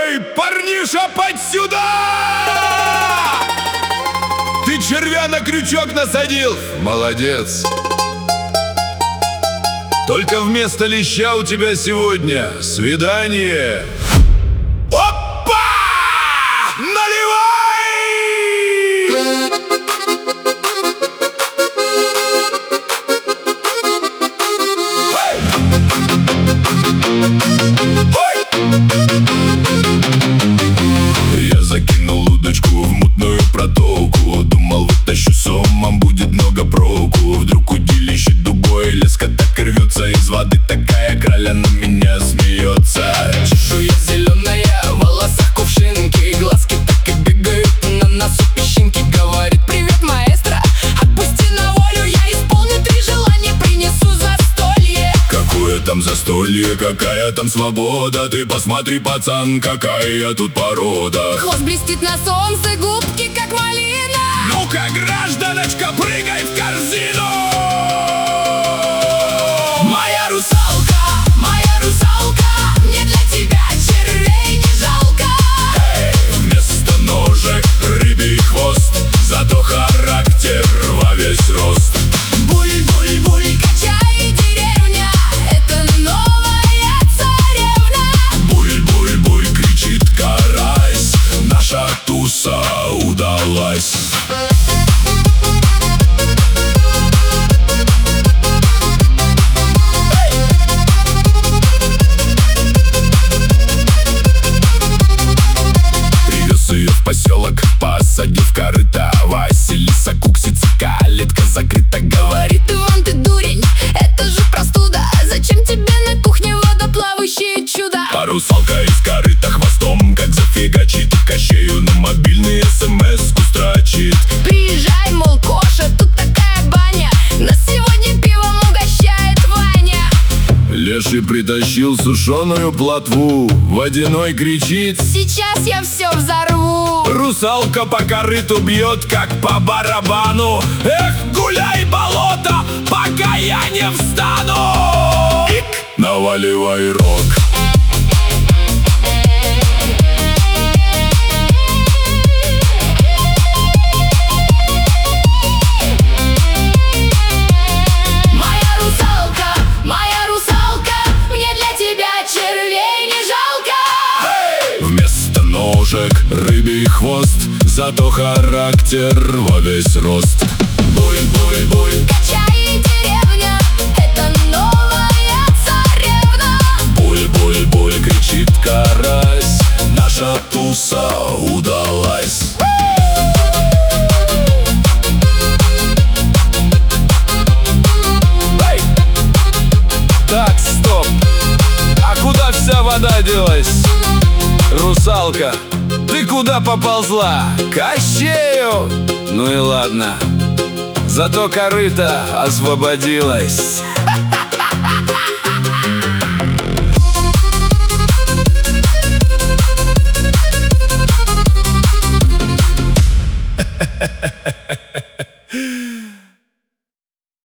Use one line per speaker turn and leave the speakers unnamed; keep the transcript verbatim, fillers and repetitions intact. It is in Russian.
Эй, парниша, подь сюда! Ты червя на крючок насадил? Молодец. Только вместо леща у тебя сегодня свидание. Опа! Наливай! Я закинул удочку в мутную протоку. Думал, вытащу сомом, будет много проку. Вдруг удилище дугой, леска так и рвется из воды. Такая краля на меня смеется.
Чешуя зеленая, в волосах кувшинки, глазки так и бегают, на носу песчинки. Говорит: привет, маэстро, отпусти на волю, я исполню три желания, принесу застолье.
Какое там застолье, какая там свобода. Ты посмотри, пацан, какая тут порода.
Хвост блестит на солнце, губки как малина.
Ну-ка, гражданочка, прыгай в корзину.
Моя русалка, моя русалка, мне для тебя червей не жалко.
Эй, вместо ножек рыбий хвост, зато характер во весь рост.
Буль-буль-буль, качай, деревня, это новая царевна.
Буль-буль-буль, кричит карась, наша туса удалась. Привез ее в поселок, посадил в корыто. Василиса куксится, калитка закрыта. Говорит:
Иван, ты дурень, это же простуда. Зачем тебе на кухне водоплавающее чудо?
а русалка из корыта хвостом как зафигачит. Кощею на мобильный смс-ку строчит:
Приезжай, мол, Коша, тут такая баня, нас сегодня пивом угощает Ваня.
Леший притащил сушеную плотву, водяной кричит:
Сейчас я все взорву.
русалка по корыту бьет, как по барабану. Эх, гуляй, болото, пока я не встану. Ик! Наваливай рок.
Моя русалка, моя русалка, мне для тебя червей не жалко.
Вместо ножек рыбий хвост, зато характер во весь рост. Буль-буль-буль,
Качай, деревня, это новая царевна.
буль-буль-буль, кричит карась, наша туса удалась. Эй! Так, стоп! А куда вся вода делась? Русалка, ты куда поползла? Кощею! Ну и ладно, зато корыто освободилась.